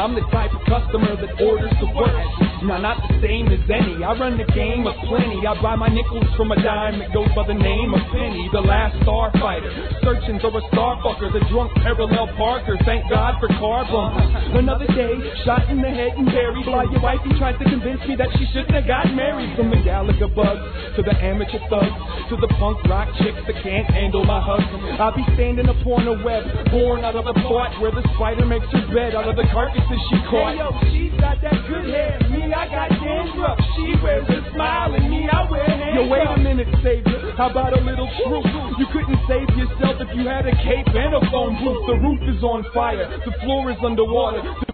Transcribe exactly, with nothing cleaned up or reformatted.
I'm the type of customer that orders the worst. Now, not the same as any. I run the game of plenty. I buy my nickels from a dime that goes by the name of Penny, the last starfighter, searching for a starfucker, the drunk parallel parker. Thank God for car bumpers. Another day, shot in the head and buried by your wife. He tried to convince me that she shouldn't have got married. From the Gallagher bugs to the amateur thugs to the punk rock chicks that can't handle my hugs. I'll be standing upon a web, born out of a pot where the spider makes her bed out of the carcasses she caught. Hey yo, she's got that good hair. Me, I got dandruff. She wears a smile and me, I wear handcuffs. Yo, wait a minute, savior. How about a little truth? You couldn't save yourself if you had a cape and a phone booth. The roof is on fire. The floor is underwater.